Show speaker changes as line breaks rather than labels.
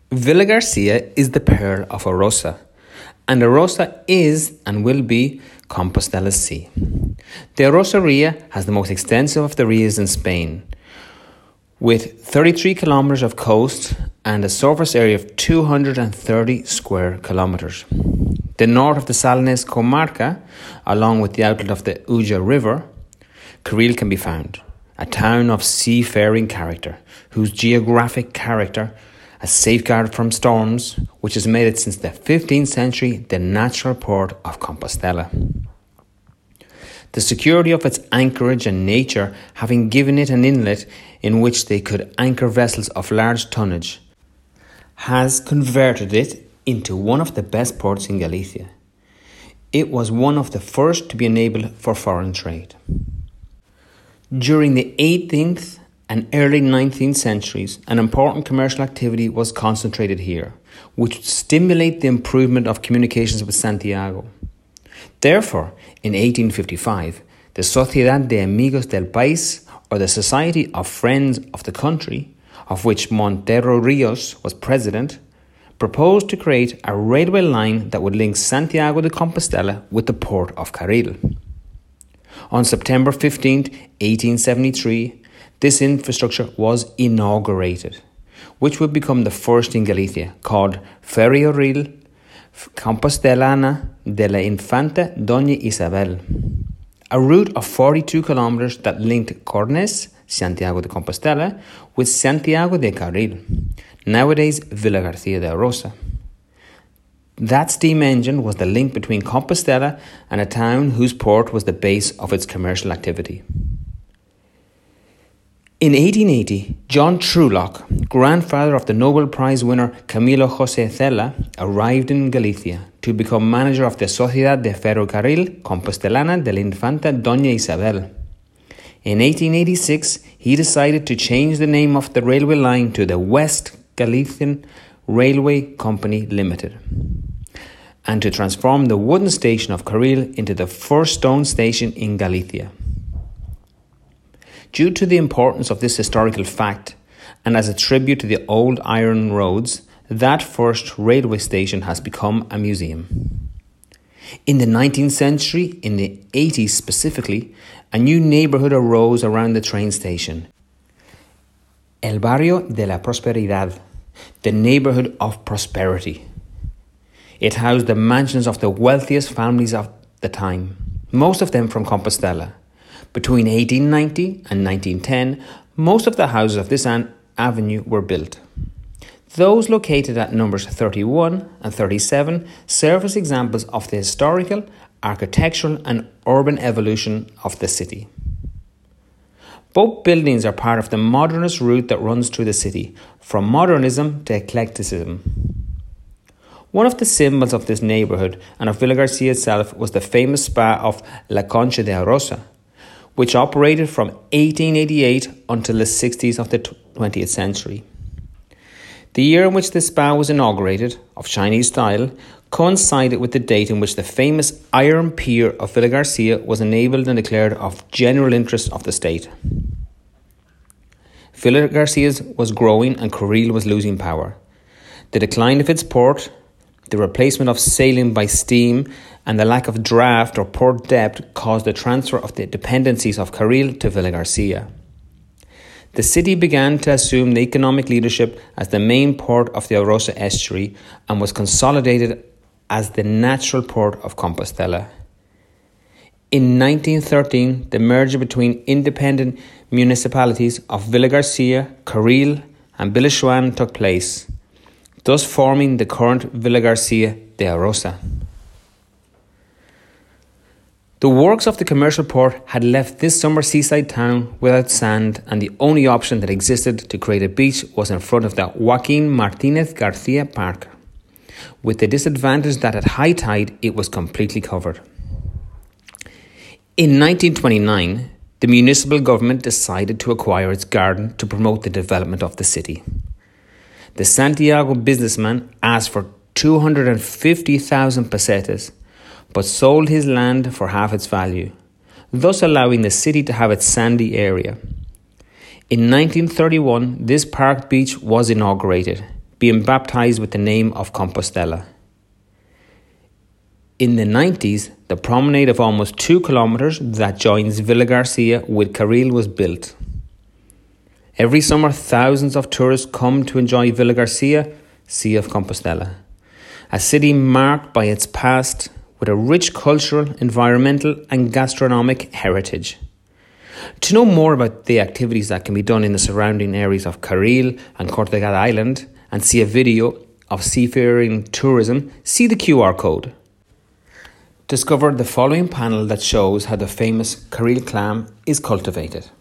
Villa Garcia is the pearl of Arosa, and Arosa is and will be Compostella's sea. The Arosa Ria has the most extensive of the rias in Spain, with 33 kilometres of coast and a surface area of 230 square kilometres. The north of the Salines comarca, along with the outlet of the Ulla River, Carril can be found, a town of seafaring character, whose geographic character, as safeguarded from storms, which has made it since the 15th century the natural port of Compostela. The security of its anchorage and nature having given it an inlet in which they could anchor vessels of large tonnage, has converted it into one of the best ports in Galicia. It was one of the first to be enabled for foreign trade. During the 18th and early 19th centuries, an important commercial activity was concentrated here, which would stimulate the improvement of communications with Santiago. Therefore, in 1855, the Sociedad de Amigos del País, or the Society of Friends of the Country, of which Montero Rios was president, proposed to create a railway line that would link Santiago de Compostela with the port of Carril. On September 15, 1873, this infrastructure was inaugurated, which would become the first in Galicia, called Ferrocarril Compostelana de la Infanta Doña Isabel, a route of 42 kilometres that linked Cornes, Santiago de Compostela, with Santiago de Carril, nowadays Villa Garcia de Arosa. That steam engine was the link between Compostela and a town whose port was the base of its commercial activity. In 1880, John Truelock, grandfather of the Nobel Prize winner Camilo José Cela, arrived in Galicia to become manager of the Sociedad de Ferrocarril Compostelana de la Infanta Doña Isabel. In 1886, he decided to change the name of the railway line to the West Galician Railway Company Limited, and to transform the wooden station of Carril into the first stone station in Galicia. Due to the importance of this historical fact, and as a tribute to the old iron roads, that first railway station has become a museum. In the 19th century, in the 80s specifically, a new neighbourhood arose around the train station. El Barrio de la Prosperidad, the neighbourhood of prosperity. It housed the mansions of the wealthiest families of the time, most of them from Compostela. Between 1890 and 1910, most of the houses of this avenue were built. Those located at numbers 31 and 37 serve as examples of the historical, architectural and urban evolution of the city. Both buildings are part of the modernist route that runs through the city, from modernism to eclecticism. One of the symbols of this neighbourhood and of Villa Garcia itself was the famous spa of La Concha de Arosa, which operated from 1888 until the 60s of the 20th century. The year in which the spa was inaugurated, of Chinese style, coincided with the date in which the famous iron pier of Villa Garcia was enabled and declared of general interest of the state. Villa Garcia was growing and Carril was losing power. The decline of its port, the replacement of sailing by steam, and the lack of draft or port depth caused the transfer of the dependencies of Carril to Villa Garcia. The city began to assume the economic leadership as the main port of the Arosa estuary and was consolidated as the natural port of Compostela. In 1913, the merger between independent municipalities of Villa Garcia, Carril and Bilachuan took place, thus forming the current Villa Garcia de Arosa. The works of the commercial port had left this summer seaside town without sand, and the only option that existed to create a beach was in front of the Joaquin Martinez Garcia Park, with the disadvantage that at high tide it was completely covered. In 1929, the municipal government decided to acquire its garden to promote the development of the city. The Santiago businessman asked for 250,000 pesetas, but sold his land for half its value, thus allowing the city to have its sandy area. In 1931, this park beach was inaugurated, being baptized with the name of Compostela. In the 90s, the promenade of almost 2 kilometres that joins Villagarcia with Carril was built. Every summer, thousands of tourists come to enjoy Villagarcia, Sea of Compostela, a city marked by its past with a rich cultural, environmental and gastronomic heritage. To know more about the activities that can be done in the surrounding areas of Carril and Cortegada Island and see a video of seafaring tourism, see the QR code. Discover the following panel that shows how the famous Carril clam is cultivated.